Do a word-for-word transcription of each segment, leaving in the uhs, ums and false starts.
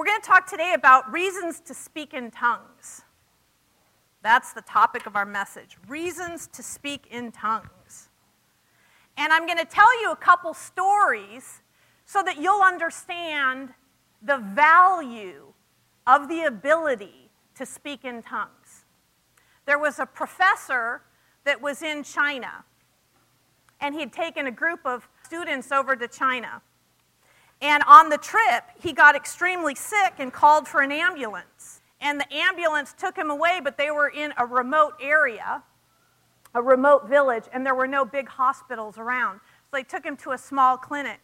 going to talk today about reasons to speak in tongues. That's the topic of our message, reasons to speak in tongues. And I'm going to tell you a couple stories so that you'll understand the value of the ability to speak in tongues. There was a professor that was in China, and he had taken a group of students over to China. And on the trip, he got extremely sick and called for an ambulance. And the ambulance took him away, but they were in a remote area, a remote village, and there were no big hospitals around. So they took him to a small clinic.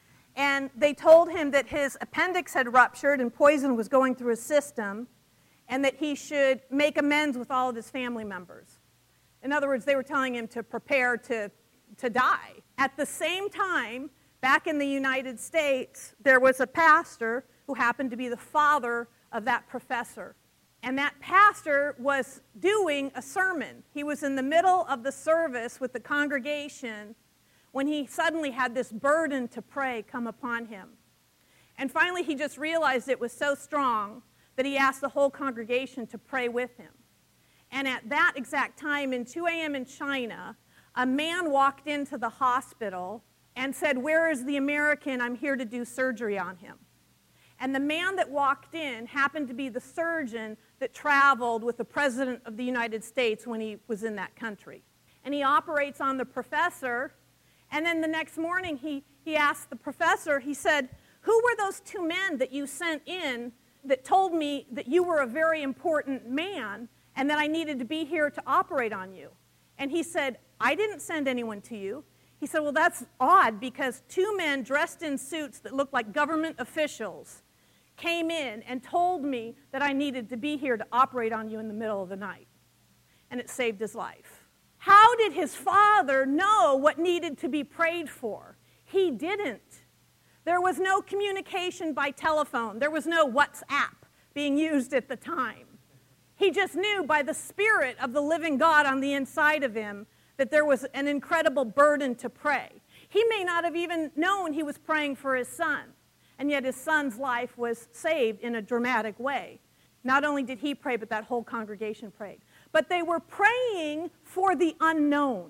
And they told him that his appendix had ruptured and poison was going through his system, and that he should make amends with all of his family members. In other words, they were telling him to prepare to, to die. At the same time, back in the United States, there was a pastor who happened to be the father of that professor. And that pastor was doing a sermon. He was in the middle of the service with the congregation when he suddenly had this burden to pray come upon him. And finally, he just realized it was so strong that he asked the whole congregation to pray with him. And at that exact time, in two a.m. in China, a man walked into the hospital and said, "Where is the American? I'm here to do surgery on him." And the man that walked in happened to be the surgeon that traveled with the President of the United States when he was in that country. And he operates on the professor, and then the next morning he, he asked the professor, he said, "Who were those two men that you sent in that told me that you were a very important man and that I needed to be here to operate on you?" And he said, "I didn't send anyone to you." He said, "Well, that's odd because two men dressed in suits that looked like government officials came in and told me that I needed to be here to operate on you in the middle of the night." And it saved his life. How did his father know what needed to be prayed for? He didn't. There was no communication by telephone. There was no WhatsApp being used at the time. He just knew by the Spirit of the living God on the inside of him that there was an incredible burden to pray. He may not have even known he was praying for his son, and yet his son's life was saved in a dramatic way. Not only did he pray, but that whole congregation prayed. But they were praying for the unknown.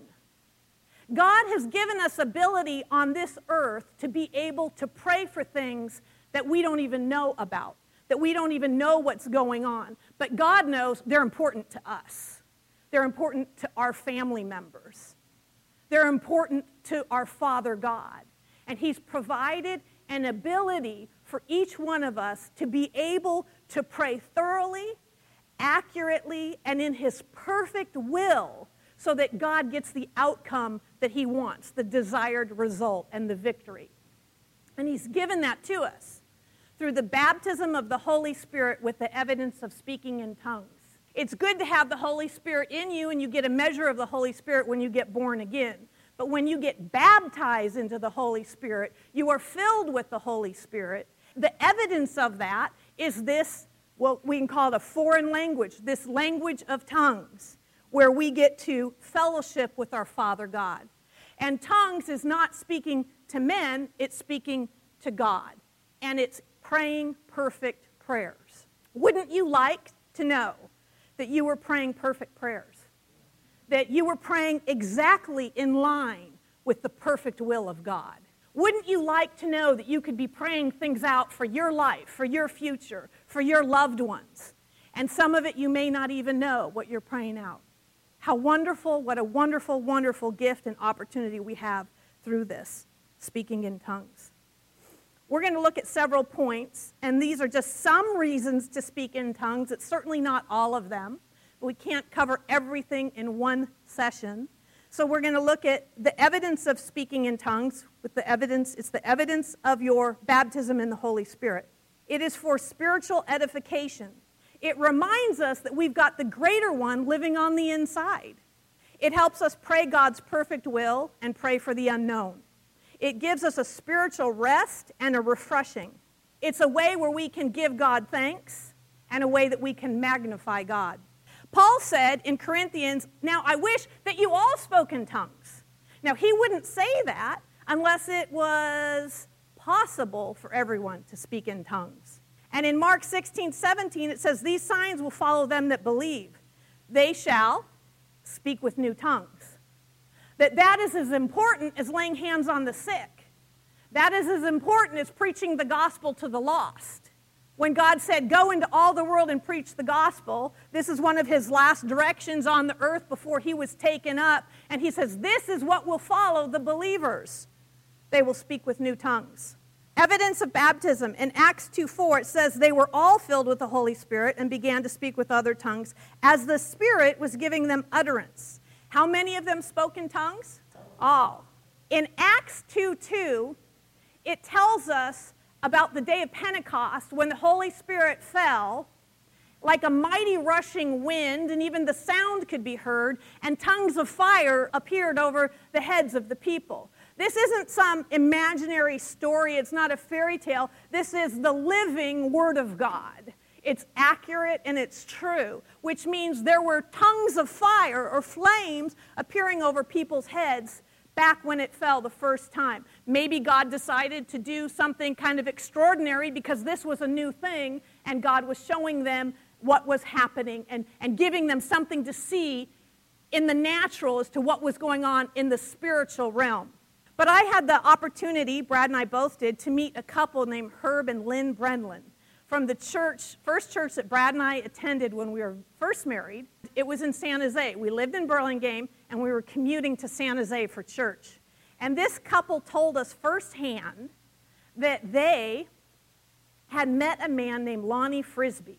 God has given us ability on this earth to be able to pray for things that we don't even know about, that we don't even know what's going on. But God knows they're important to us. They're important to our family members. They're important to our Father God. And He's provided an ability for each one of us to be able to pray thoroughly, accurately, and in His perfect will so that God gets the outcome that He wants, the desired result and the victory. And He's given that to us through the baptism of the Holy Spirit with the evidence of speaking in tongues. It's good to have the Holy Spirit in you, and you get a measure of the Holy Spirit when you get born again. But when you get baptized into the Holy Spirit, you are filled with the Holy Spirit. The evidence of that is this, what we can call it a foreign language, this language of tongues, where we get to fellowship with our Father God. And tongues is not speaking to men, it's speaking to God. And it's praying perfect prayers. Wouldn't you like to know that you were praying perfect prayers? That you were praying exactly in line with the perfect will of God? Wouldn't you like to know that you could be praying things out for your life, for your future, for your loved ones? And some of it you may not even know what you're praying out. How wonderful, what a wonderful, wonderful gift and opportunity we have through this, speaking in tongues. We're going to look at several points, and these are just some reasons to speak in tongues. It's certainly not all of them. We can't cover everything in one session. So we're going to look at the evidence of speaking in tongues with the evidence. It's the evidence of your baptism in the Holy Spirit. It is for spiritual edification. It reminds us that we've got the greater one living on the inside. It helps us pray God's perfect will and pray for the unknown. It gives us a spiritual rest and a refreshing. It's a way where we can give God thanks and a way that we can magnify God. Paul said in Corinthians, "Now I wish that you all spoke in tongues." Now he wouldn't say that unless it was possible for everyone to speak in tongues. And in Mark sixteen, seventeen, it says, these signs will follow them that believe. They shall speak with new tongues. That that is as important as laying hands on the sick. That is as important as preaching the gospel to the lost. When God said, go into all the world and preach the gospel, this is one of his last directions on the earth before he was taken up. And he says, this is what will follow the believers. They will speak with new tongues. Evidence of baptism. In Acts two four, it says, they were all filled with the Holy Spirit and began to speak with other tongues as the Spirit was giving them utterance. How many of them spoke in tongues? All. In Acts two two, it tells us about the day of Pentecost when the Holy Spirit fell like a mighty rushing wind, and even the sound could be heard, and tongues of fire appeared over the heads of the people. This isn't some imaginary story. It's not a fairy tale. This is the living Word of God. It's accurate and it's true, which means there were tongues of fire or flames appearing over people's heads back when it fell the first time. Maybe God decided to do something kind of extraordinary because this was a new thing, and God was showing them what was happening and, and giving them something to see in the natural as to what was going on in the spiritual realm. But I had the opportunity, Brad and I both did, to meet a couple named Herb and Lynn Brenlin from the church, first church that Brad and I attended when we were first married. It was in San Jose. We lived in Burlingame, and we were commuting to San Jose for church. And this couple told us firsthand that they had met a man named Lonnie Frisbee.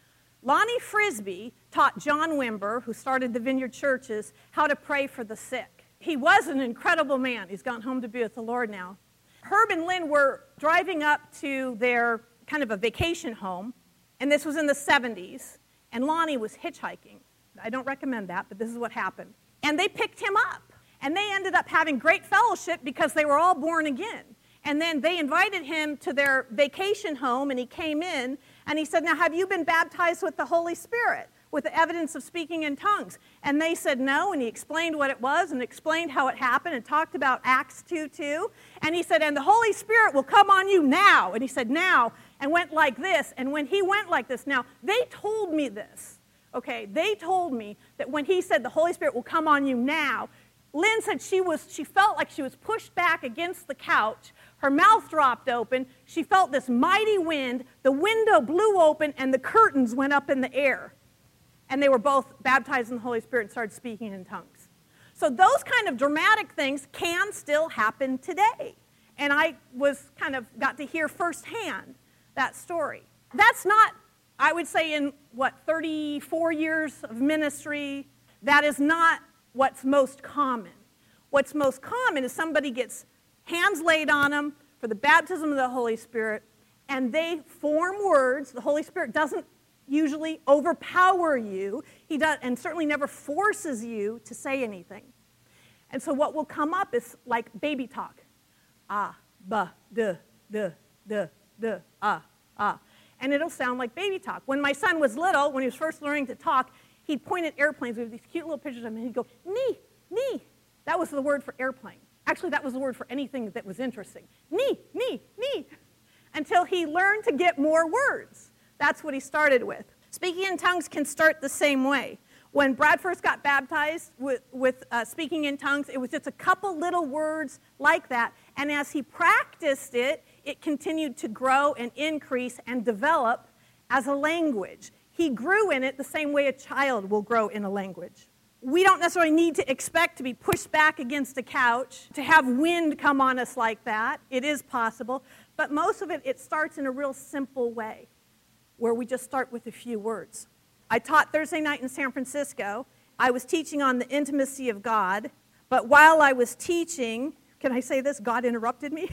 Lonnie Frisbee taught John Wimber, who started the Vineyard Churches, how to pray for the sick. He was an incredible man. He's gone home to be with the Lord now. Herb and Lynn were driving up to their kind of a vacation home, and this was in the seventies, and Lonnie was hitchhiking. I don't recommend that, but this is what happened. And they picked him up, and they ended up having great fellowship because they were all born again. And then they invited him to their vacation home, and he came in, and he said, now, have you been baptized with the Holy Spirit, with the evidence of speaking in tongues? And they said no, and he explained what it was and explained how it happened and talked about Acts two two. And he said, and the Holy Spirit will come on you now. And he said, now, and went like this. And when he went like this, now, they told me this, okay? They told me that when he said the Holy Spirit will come on you now, Lynn said she was, she felt like she was pushed back against the couch. Her mouth dropped open. She felt this mighty wind. The window blew open, and the curtains went up in the air. And they were both baptized in the Holy Spirit and started speaking in tongues. So those kind of dramatic things can still happen today. And I was kind of got to hear firsthand that story. That's not, I would say, in, what, thirty-four years of ministry, that is not what's most common. What's most common is somebody gets hands laid on them for the baptism of the Holy Spirit, and they form words. The Holy Spirit doesn't usually overpower you. He does, and certainly never forces you to say anything. And so what will come up is like baby talk. Ah, ba, duh, duh, duh, duh, ah, ah. And it'll sound like baby talk. When my son was little, when he was first learning to talk, he'd point at airplanes. We have these cute little pictures of him, and he'd go, nee, nee. That was the word for airplane. Actually, that was the word for anything that was interesting. Nee, nee, nee. Until he learned to get more words. That's what he started with. Speaking in tongues can start the same way. When Brad first got baptized with, with uh, speaking in tongues, it was just a couple little words like that. And as he practiced it, it continued to grow and increase and develop as a language. He grew in it the same way a child will grow in a language. We don't necessarily need to expect to be pushed back against a couch, to have wind come on us like that. It is possible. But most of it, it starts in a real simple way, where we just start with a few words. I taught Thursday night in San Francisco. I was teaching on the intimacy of God, but while I was teaching, can I say this? God interrupted me.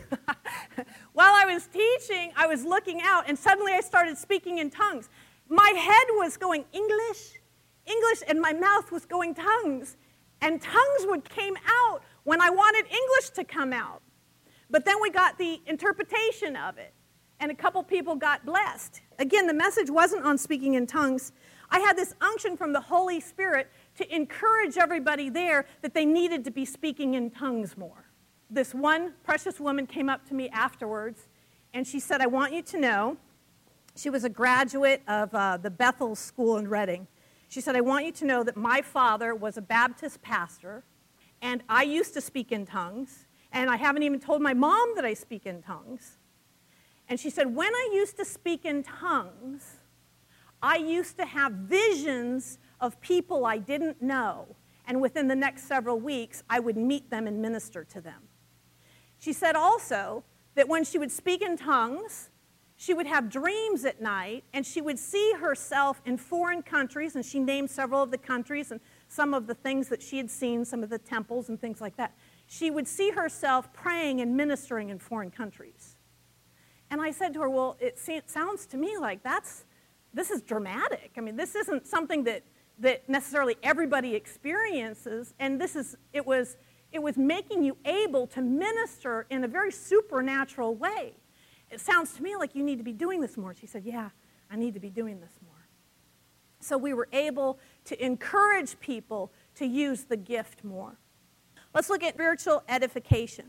While I was teaching, I was looking out, and suddenly I started speaking in tongues. My head was going English, English, and my mouth was going tongues. And tongues would came out when I wanted English to come out. But then we got the interpretation of it, and a couple people got blessed. Again, the message wasn't on speaking in tongues. I had this unction from the Holy Spirit to encourage everybody there that they needed to be speaking in tongues more. This one precious woman came up to me afterwards, and she said, I want you to know She was a graduate of uh, the Bethel School in Reading. She said, I want you to know that my father was a Baptist pastor, and I used to speak in tongues, and I haven't even told my mom that I speak in tongues. And she said, when I used to speak in tongues, I used to have visions of people I didn't know, and within the next several weeks, I would meet them and minister to them. She said also that when she would speak in tongues, she would have dreams at night, and she would see herself in foreign countries, and she named several of the countries and some of the things that she had seen, some of the temples and things like that. She would see herself praying and ministering in foreign countries. And I said to her, well, it sounds to me like that's, this is dramatic. I mean, this isn't something that, that necessarily everybody experiences, and this is, it was, it was making you able to minister in a very supernatural way. It sounds to me like you need to be doing this more. She said, yeah, I need to be doing this more. So we were able to encourage people to use the gift more. Let's look at spiritual edification.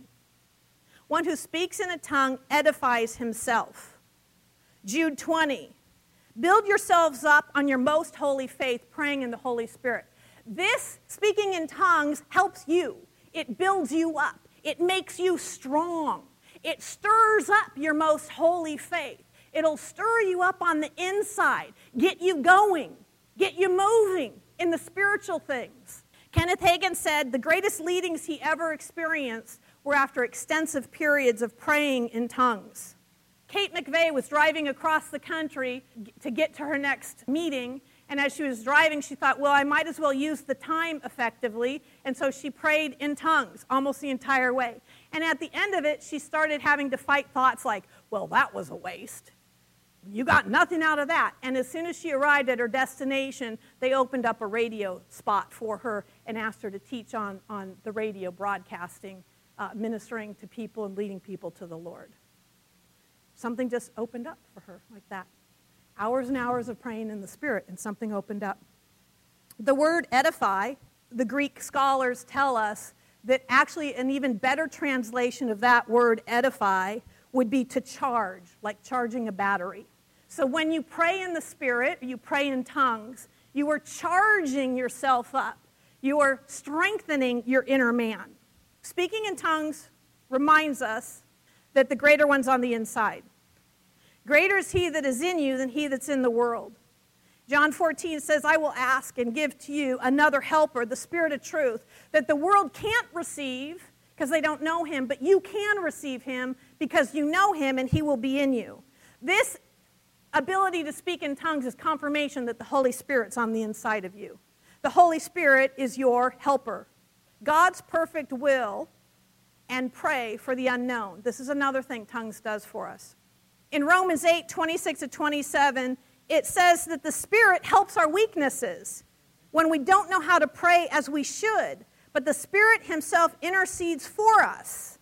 One who speaks in a tongue edifies himself. Jude twenty, build yourselves up on your most holy faith, praying in the Holy Spirit. This speaking in tongues helps you. It builds you up. It makes you strong. It stirs up your most holy faith. It'll stir you up on the inside, get you going, get you moving in the spiritual things. Kenneth Hagin said the greatest leadings he ever experienced were after extensive periods of praying in tongues. Kate McVeigh was driving across the country to get to her next meeting, and as she was driving, she thought, well, I might as well use the time effectively, and so she prayed in tongues almost the entire way. And at the end of it, she started having to fight thoughts like, well, that was a waste. You got nothing out of that. And as soon as she arrived at her destination, they opened up a radio spot for her and asked her to teach on, on the radio broadcasting, uh, ministering to people and leading people to the Lord. Something just opened up for her like that. Hours and hours of praying in the Spirit, and something opened up. The word edify, the Greek scholars tell us that actually an even better translation of that word edify would be to charge, like charging a battery. So when you pray in the Spirit, you pray in tongues, you are charging yourself up. You are strengthening your inner man. Speaking in tongues reminds us that the greater one's on the inside. Greater is he that is in you than he that's in the world. John fourteen says, I will ask and give to you another helper, the Spirit of truth, that the world can't receive because they don't know him, but you can receive him because you know him and he will be in you. This ability to speak in tongues is confirmation that the Holy Spirit's on the inside of you. The Holy Spirit is your helper. God's perfect will and pray for the unknown. This is another thing tongues does for us. In Romans eight, twenty-six to twenty-seven, it says that the Spirit helps our weaknesses when we don't know how to pray as we should, but the Spirit himself intercedes for us.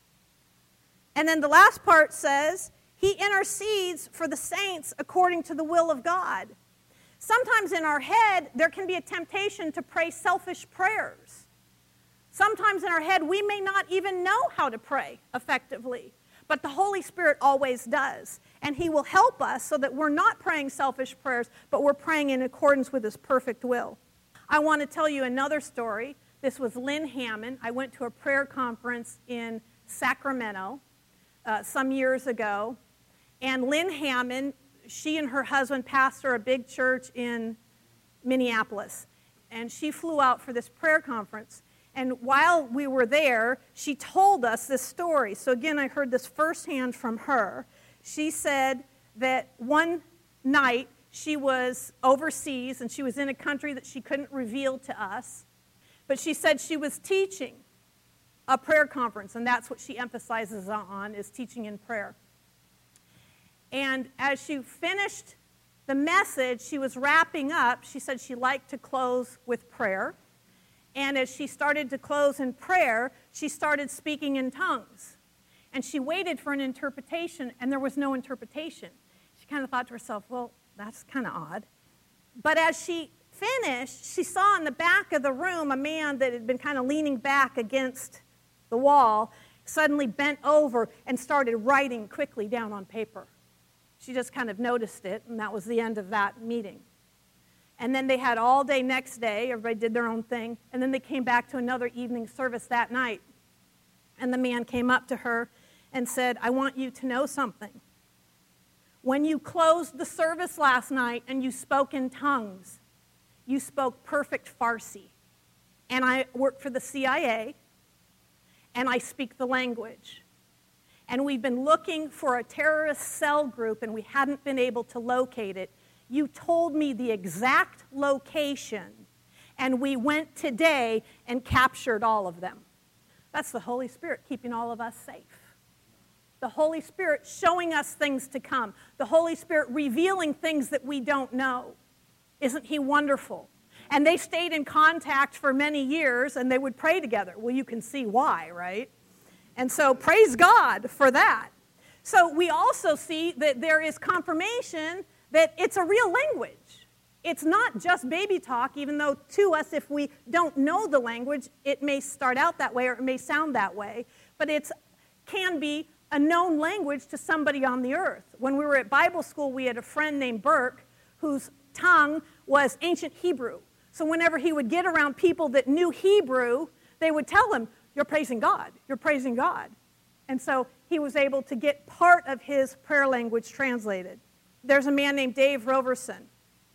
And then the last part says, he intercedes for the saints according to the will of God. Sometimes in our head, there can be a temptation to pray selfish prayers. Sometimes in our head, we may not even know how to pray effectively, but the Holy Spirit always does. And he will help us so that we're not praying selfish prayers, but we're praying in accordance with his perfect will. I want to tell you another story. This was Lynn Hammond. I went to a prayer conference in Sacramento uh, some years ago. And Lynn Hammond, she and her husband pastor a big church in Minneapolis. And she flew out for this prayer conference. And while we were there, she told us this story. So again, I heard this firsthand from her. She said that one night she was overseas and she was in a country that she couldn't reveal to us. But she said she was teaching a prayer conference, and that's what she emphasizes on, is teaching in prayer. And as she finished the message, she was wrapping up. She said she liked to close with prayer. And as she started to close in prayer, she started speaking in tongues. And she waited for an interpretation, and there was no interpretation. She kind of thought to herself, well, that's kind of odd. But as she finished, she saw in the back of the room a man that had been kind of leaning back against the wall, suddenly bent over and started writing quickly down on paper. She just kind of noticed it, and that was the end of that meeting. And then they had all day next day. Everybody did their own thing. And then they came back to another evening service that night. And the man came up to her and said, I want you to know something. When you closed the service last night and you spoke in tongues, you spoke perfect Farsi. And I work for the C I A, and I speak the language. And we've been looking for a terrorist cell group, and we hadn't been able to locate it. You told me the exact location, and we went today and captured all of them. That's the Holy Spirit keeping all of us safe. The Holy Spirit showing us things to come. The Holy Spirit revealing things that we don't know. Isn't He wonderful? And they stayed in contact for many years, and they would pray together. Well, you can see why, right? And so praise God for that. So we also see that there is confirmation that it's a real language. It's not just baby talk, even though to us, if we don't know the language, it may start out that way or it may sound that way. But it can be a known language to somebody on the earth. When we were at Bible school, we had a friend named Burke whose tongue was ancient Hebrew. So whenever he would get around people that knew Hebrew, they would tell him, you're praising God, you're praising God. And so he was able to get part of his prayer language translated. There's a man named Dave Roverson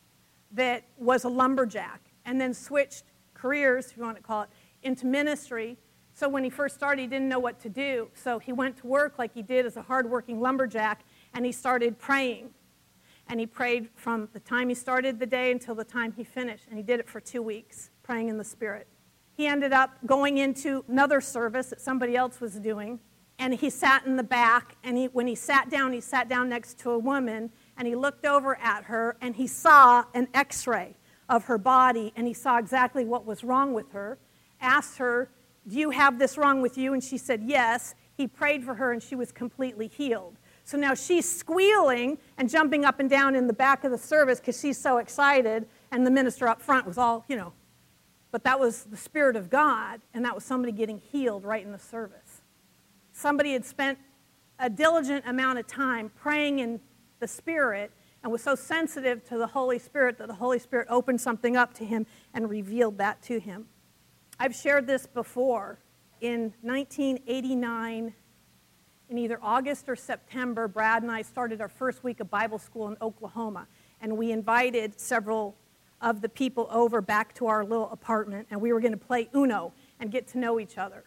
that was a lumberjack and then switched careers, if you want to call it, into ministry. So when he first started, he didn't know what to do. So he went to work like he did as a hardworking lumberjack, and he started praying. And he prayed from the time he started the day until the time he finished. And he did it for two weeks, praying in the Spirit. He ended up going into another service that somebody else was doing. And he sat in the back. And he, when he sat down, he sat down next to a woman. And he looked over at her. And he saw an x-ray of her body. And he saw exactly what was wrong with her. Asked her, do you have this wrong with you? And she said, yes. He prayed for her, and she was completely healed. So now she's squealing and jumping up and down in the back of the service because she's so excited, and the minister up front was all, you know. But that was the Spirit of God, and that was somebody getting healed right in the service. Somebody had spent a diligent amount of time praying in the Spirit and was so sensitive to the Holy Spirit that the Holy Spirit opened something up to him and revealed that to him. I've shared this before. In nineteen eighty-nine, in either August or September, Brad and I started our first week of Bible school in Oklahoma, and we invited several of the people over back to our little apartment, and we were going to play Uno and get to know each other.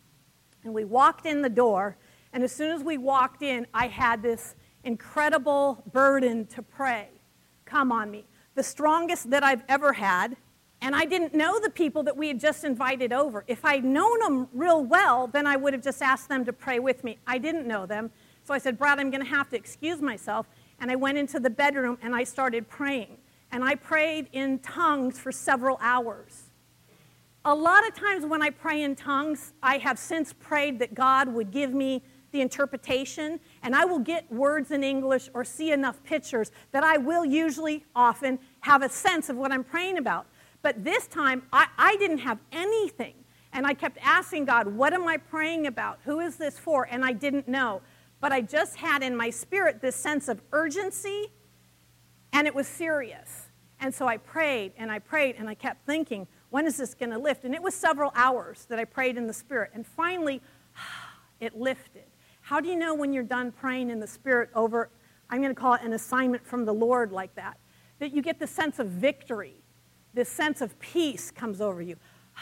And we walked in the door, and as soon as we walked in, I had this incredible burden to pray come on me, the strongest that I've ever had. And I didn't know the people that we had just invited over. If I'd known them real well, then I would have just asked them to pray with me. I didn't know them. So I said, Brad, I'm going to have to excuse myself. And I went into the bedroom and I started praying. And I prayed in tongues for several hours. A lot of times when I pray in tongues, I have since prayed that God would give me the interpretation, and I will get words in English or see enough pictures that I will usually often have a sense of what I'm praying about. But this time, I, I didn't have anything. And I kept asking God, what am I praying about? Who is this for? And I didn't know. But I just had in my spirit this sense of urgency, and it was serious. And so I prayed, and I prayed, and I kept thinking, when is this going to lift? And it was several hours that I prayed in the Spirit. And finally, it lifted. How do you know when you're done praying in the Spirit over, I'm going to call it an assignment from the Lord like that, that you get the sense of victory? This sense of peace comes over you.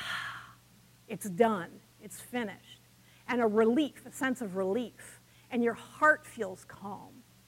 It's done. It's finished. And a relief, a sense of relief. And your heart feels calm.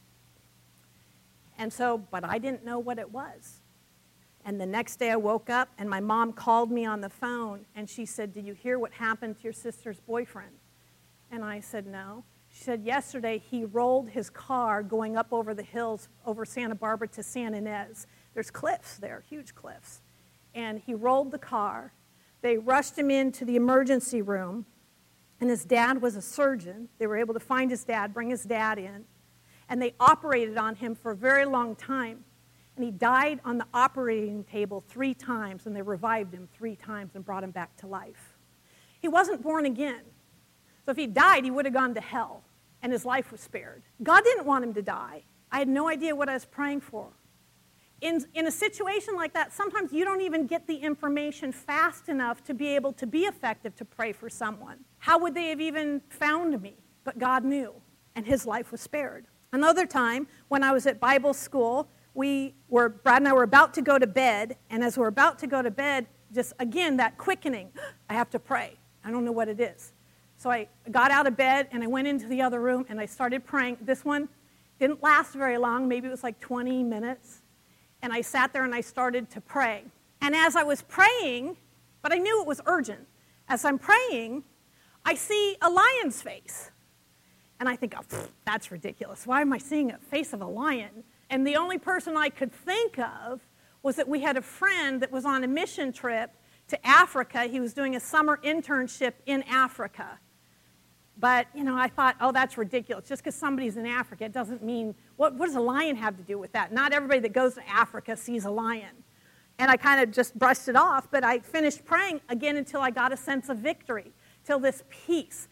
And so, but I didn't know what it was. And the next day I woke up and my mom called me on the phone and she said, did you hear what happened to your sister's boyfriend? And I said, no. She said, yesterday he rolled his car going up over the hills over Santa Barbara to San Ynez. There's cliffs there, huge cliffs. And he rolled the car. They rushed him into the emergency room, and his dad was a surgeon. They were able to find his dad, bring his dad in, and they operated on him for a very long time. And he died on the operating table three times, and they revived him three times and brought him back to life. He wasn't born again. So if he died, he would have gone to hell, and his life was spared. God didn't want him to die. I had no idea what I was praying for. In, in a situation like that, sometimes you don't even get the information fast enough to be able to be effective to pray for someone. How would they have even found me? But God knew, and his life was spared. Another time, when I was at Bible school, we were, Brad and I were about to go to bed, and as we're about to go to bed, just again, that quickening, I have to pray. I don't know what it is. So I got out of bed, and I went into the other room, and I started praying. This one didn't last very long. Maybe it was like twenty minutes. And I sat there, and I started to pray. And as I was praying, but I knew it was urgent, as I'm praying, I see a lion's face. And I think, oh, that's ridiculous. Why am I seeing a face of a lion? And the only person I could think of was that we had a friend that was on a mission trip to Africa. He was doing a summer internship in Africa. But, you know, I thought, oh, that's ridiculous. Just because somebody's in Africa, it doesn't mean, what, what does a lion have to do with that? Not everybody that goes to Africa sees a lion. And I kind of just brushed it off, but I finished praying again until I got a sense of victory, till this peace.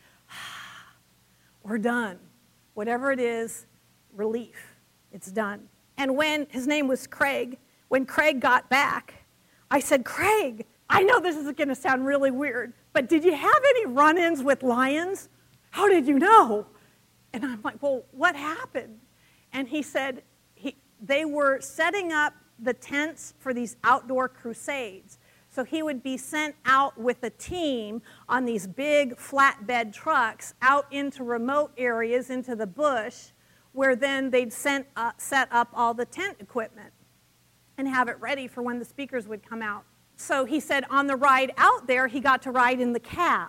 We're done. Whatever it is, relief. It's done. And when, his name was Craig, when Craig got back, I said, Craig, I know this is going to sound really weird, but did you have any run-ins with lions? How did you know? And I'm like, well, what happened? And he said he, they were setting up the tents for these outdoor crusades. So he would be sent out with a team on these big flatbed trucks out into remote areas, into the bush, where then they'd sent, uh, set up all the tent equipment and have it ready for when the speakers would come out. So he said on the ride out there, he got to ride in the cab.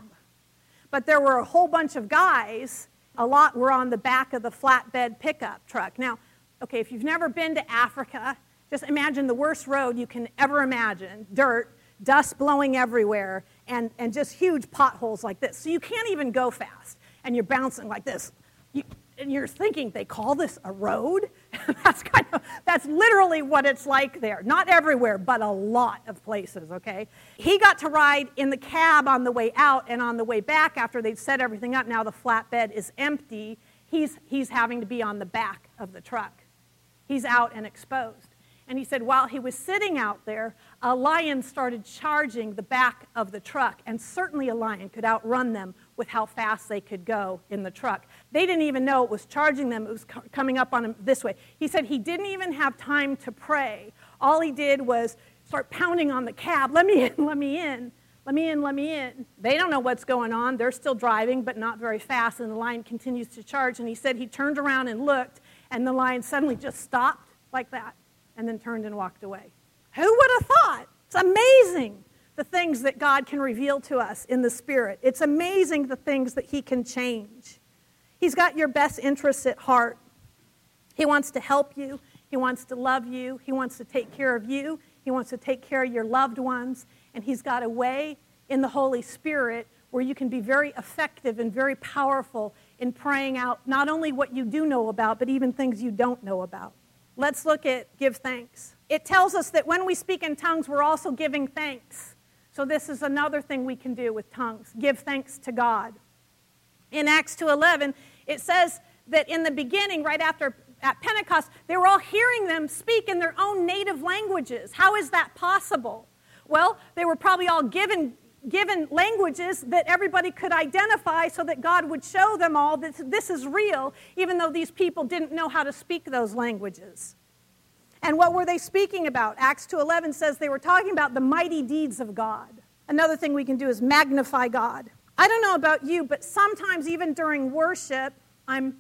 But there were a whole bunch of guys, a lot were on the back of the flatbed pickup truck. Now, okay, if you've never been to Africa, just imagine the worst road you can ever imagine, dirt, dust blowing everywhere, and, and just huge potholes like this. So you can't even go fast, and you're bouncing like this. You, and you're thinking, they call this a road? that's kind of, that's literally what it's like there. Not everywhere, but a lot of places, okay? He got to ride in the cab on the way out, and on the way back, after they'd set everything up, now the flatbed is empty, he's, he's having to be on the back of the truck. He's out and exposed. And he said while he was sitting out there, a lion started charging the back of the truck, and certainly a lion could outrun them with how fast they could go in the truck. They didn't even know it was charging them. It was co- coming up on him this way. He said he didn't even have time to pray. All he did was start pounding on the cab. Let me in, let me in, let me in, let me in. They don't know what's going on. They're still driving, but not very fast, and the lion continues to charge. And he said he turned around and looked, and the lion suddenly just stopped like that, and then turned and walked away. Who would have thought? It's amazing the things that God can reveal to us in the Spirit. It's amazing the things that he can change. He's got your best interests at heart. He wants to help you. He wants to love you. He wants to take care of you. He wants to take care of your loved ones. And he's got a way in the Holy Spirit where you can be very effective and very powerful in praying out not only what you do know about, but even things you don't know about. Let's look at give thanks. It tells us that when we speak in tongues, we're also giving thanks. So this is another thing we can do with tongues. Give thanks to God. In Acts two eleven, it says that in the beginning, right after at Pentecost, they were all hearing them speak in their own native languages. How is that possible? Well, they were probably all given given languages that everybody could identify so that God would show them all that this is real, even though these people didn't know how to speak those languages. And what were they speaking about? Acts two eleven says they were talking about the mighty deeds of God. Another thing we can do is magnify God. I don't know about you, but sometimes even during worship, I'm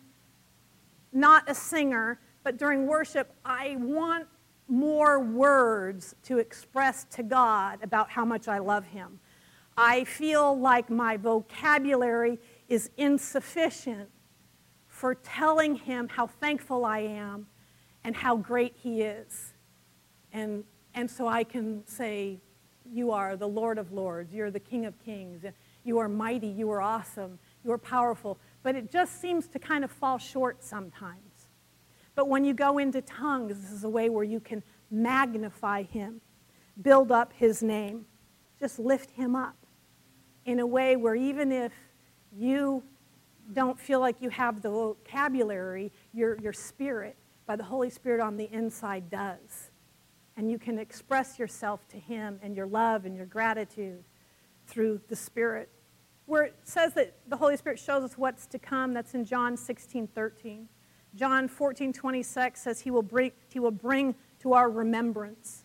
not a singer, but during worship, I want more words to express to God about how much I love him. I feel like my vocabulary is insufficient for telling him how thankful I am and how great he is. And, and so I can say, you are the Lord of Lords, you're the King of Kings, you are mighty, you are awesome, you are powerful. But it just seems to kind of fall short sometimes. But when you go into tongues, this is a way where you can magnify him, build up his name, just lift him up in a way where even if you don't feel like you have the vocabulary, your, your spirit by the Holy Spirit on the inside does. And you can express yourself to him and your love and your gratitude through the Spirit. Where it says that the Holy Spirit shows us what's to come, that's in John sixteen thirteen. John fourteen twenty-six says he will bring, he will bring to our remembrance.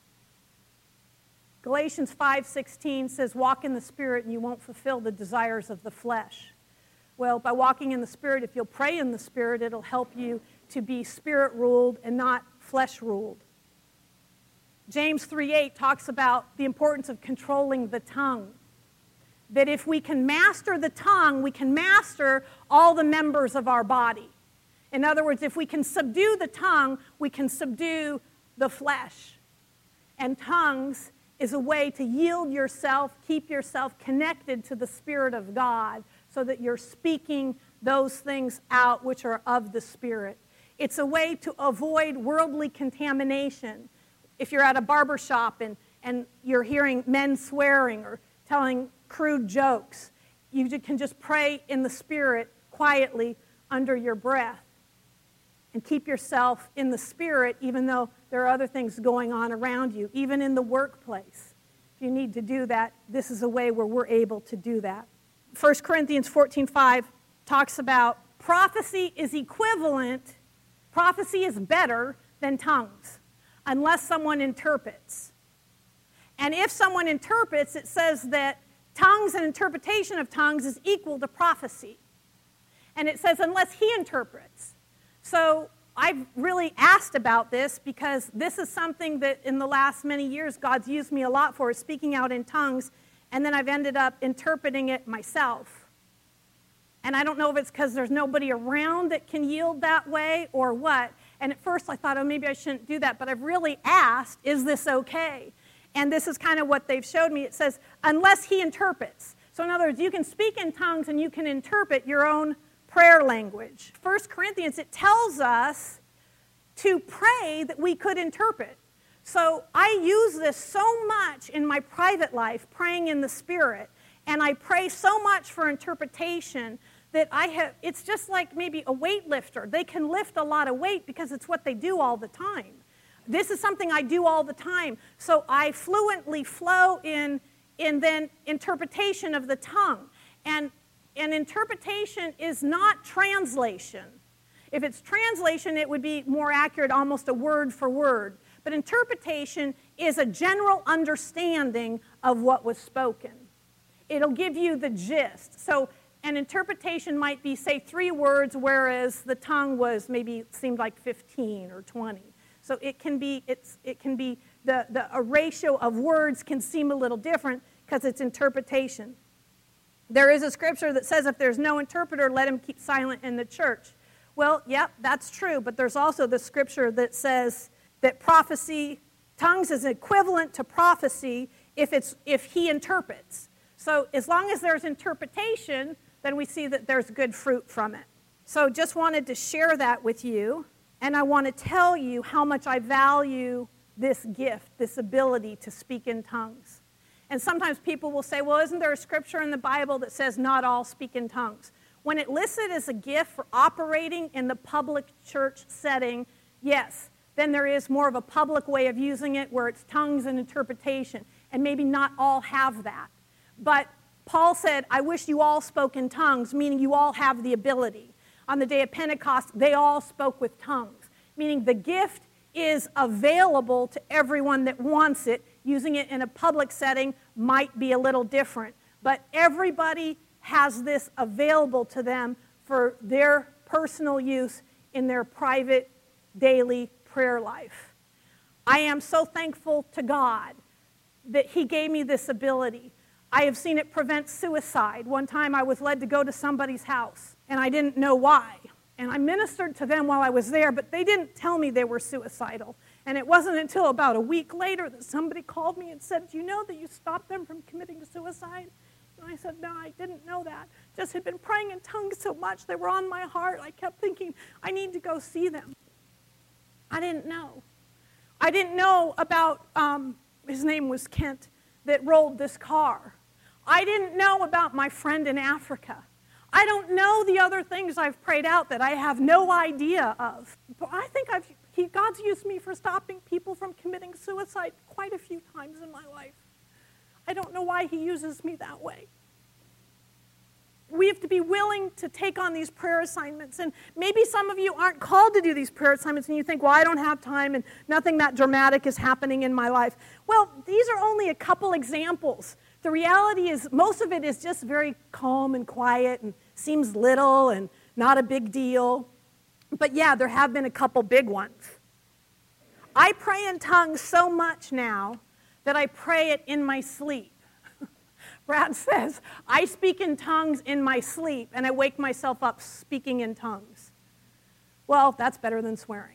Galatians five sixteen says, walk in the Spirit and you won't fulfill the desires of the flesh. Well, by walking in the Spirit, if you'll pray in the Spirit, it'll help you to be Spirit-ruled and not flesh-ruled. James three eight talks about the importance of controlling the tongue. That if we can master the tongue, we can master all the members of our body. In other words, if we can subdue the tongue, we can subdue the flesh. And tongues is a way to yield yourself, keep yourself connected to the Spirit of God so that you're speaking those things out which are of the Spirit. It's a way to avoid worldly contamination. If you're at a barber shop and, and you're hearing men swearing or telling crude jokes, you can just pray in the Spirit quietly under your breath and keep yourself in the Spirit even though there are other things going on around you, even in the workplace. If you need to do that, this is a way where we're able to do that. First Corinthians fourteen five talks about prophecy is equivalent, prophecy is better than tongues, unless someone interprets. And if someone interprets, it says that tongues and interpretation of tongues is equal to prophecy. And it says unless he interprets. So I've really asked about this because this is something that in the last many years God's used me a lot for, is speaking out in tongues, and then I've ended up interpreting it myself. And I don't know if it's because there's nobody around that can yield that way or what. And at first I thought, oh, maybe I shouldn't do that. But I've really asked, is this okay? And this is kind of what they've showed me. It says, unless he interprets. So in other words, you can speak in tongues and you can interpret your own prayer language. First Corinthians, it tells us to pray that we could interpret. So I use this so much in my private life, praying in the Spirit, and I pray so much for interpretation that I have, it's just like maybe a weightlifter. They can lift a lot of weight because it's what they do all the time. This is something I do all the time. So I fluently flow in, in then interpretation of the tongue. And, and interpretation is not translation. If it's translation, it would be more accurate, almost a word for word. But interpretation is a general understanding of what was spoken. It'll give you the gist. So an interpretation might be, say, three words, whereas the tongue was maybe seemed like fifteen or twenty. So it can be, it's, it can be the, the a ratio of words can seem a little different because it's interpretation. There is a scripture that says if there's no interpreter, let him keep silent in the church. Well, yep, that's true, but there's also the scripture that says that prophecy, tongues is equivalent to prophecy if it's if he interprets. So as long as there's interpretation, then we see that there's good fruit from it. So just wanted to share that with you, and I want to tell you how much I value this gift, this ability to speak in tongues. And sometimes people will say, well, isn't there a scripture in the Bible that says not all speak in tongues? When it listed as a gift for operating in the public church setting, yes, then there is more of a public way of using it where it's tongues and interpretation, and maybe not all have that. But Paul said, I wish you all spoke in tongues, meaning you all have the ability. On the day of Pentecost, they all spoke with tongues, meaning the gift is available to everyone that wants it. Using it in a public setting might be a little different, but everybody has this available to them for their personal use in their private daily prayer life. I am so thankful to God that he gave me this ability. I have seen it prevent suicide. One time I was led to go to somebody's house, and I didn't know why. And I ministered to them while I was there, but they didn't tell me they were suicidal. And it wasn't until about a week later that somebody called me and said, do you know that you stopped them from committing suicide? And I said, no, I didn't know that. Just had been praying in tongues so much, they were on my heart. I kept thinking, I need to go see them. I didn't know. I didn't know about, um, his name was Kent, that rolled this car. I didn't know about my friend in Africa. I don't know the other things I've prayed out that I have no idea of. But I think I've he, God's used me for stopping people from committing suicide quite a few times in my life. I don't know why he uses me that way. We have to be willing to take on these prayer assignments. And maybe some of you aren't called to do these prayer assignments and you think, well, I don't have time and nothing that dramatic is happening in my life. Well, these are only a couple examples. The reality is most of it is just very calm and quiet and seems little and not a big deal. But yeah, there have been a couple big ones. I pray in tongues so much now that I pray it in my sleep. Brad says, I speak in tongues in my sleep, and I wake myself up speaking in tongues. Well, that's better than swearing.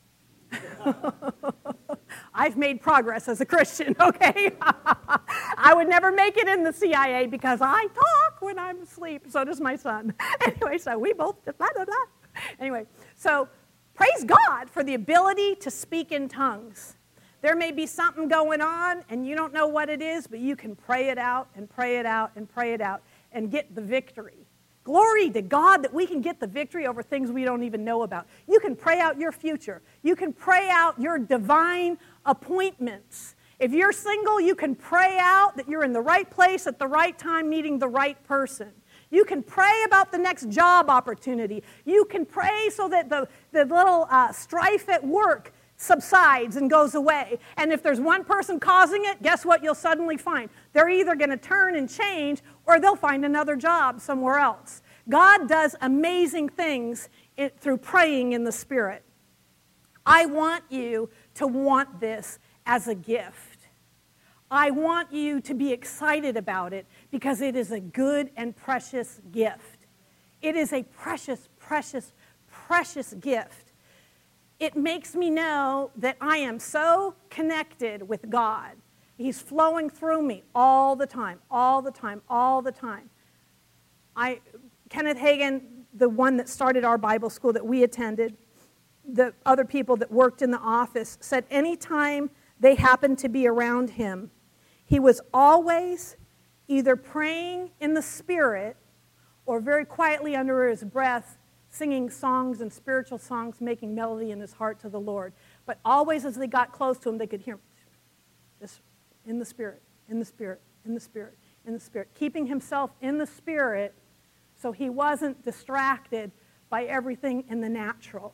I've made progress as a Christian, okay? I would never make it in the C I A because I talk when I'm asleep. So does my son. Anyway, so we both, blah, blah, blah. Anyway, so praise God for the ability to speak in tongues. There may be something going on and you don't know what it is, but you can pray it out and pray it out and pray it out and get the victory. Glory to God that we can get the victory over things we don't even know about. You can pray out your future. You can pray out your divine appointments. If you're single, you can pray out that you're in the right place at the right time meeting the right person. You can pray about the next job opportunity. You can pray so that the, the little uh, strife at work subsides and goes away. And if there's one person causing it, guess what you'll suddenly find? They're either going to turn and change or they'll find another job somewhere else. God does amazing things in, through praying in the Spirit. I want you to want this as a gift. I want you to be excited about it because it is a good and precious gift. It is a precious, precious, precious gift. It makes me know that I am so connected with God. He's flowing through me all the time, all the time, all the time. I, Kenneth Hagin, the one that started our Bible school that we attended, the other people that worked in the office, said anytime they happened to be around him, he was always either praying in the Spirit or very quietly under his breath singing songs and spiritual songs, making melody in his heart to the Lord. But always as they got close to him, they could hear him. This, in the Spirit, in the Spirit, in the Spirit, in the Spirit. Keeping himself in the Spirit so he wasn't distracted by everything in the natural.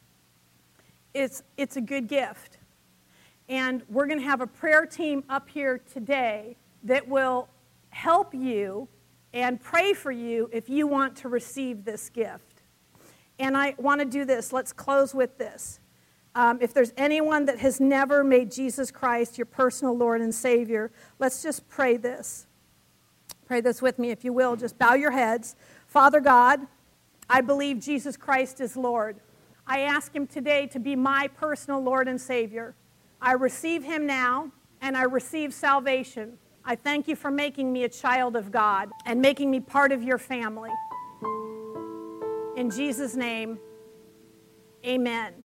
It's, it's a good gift. And we're going to have a prayer team up here today that will help you and pray for you if you want to receive this gift. And I want to do this. Let's close with this. Um, if there's anyone that has never made Jesus Christ your personal Lord and Savior, let's just pray this. Pray this with me, if you will. Just bow your heads. Father God, I believe Jesus Christ is Lord. I ask him today to be my personal Lord and Savior. I receive him now, and I receive salvation. I thank you for making me a child of God and making me part of your family. In Jesus' name, amen.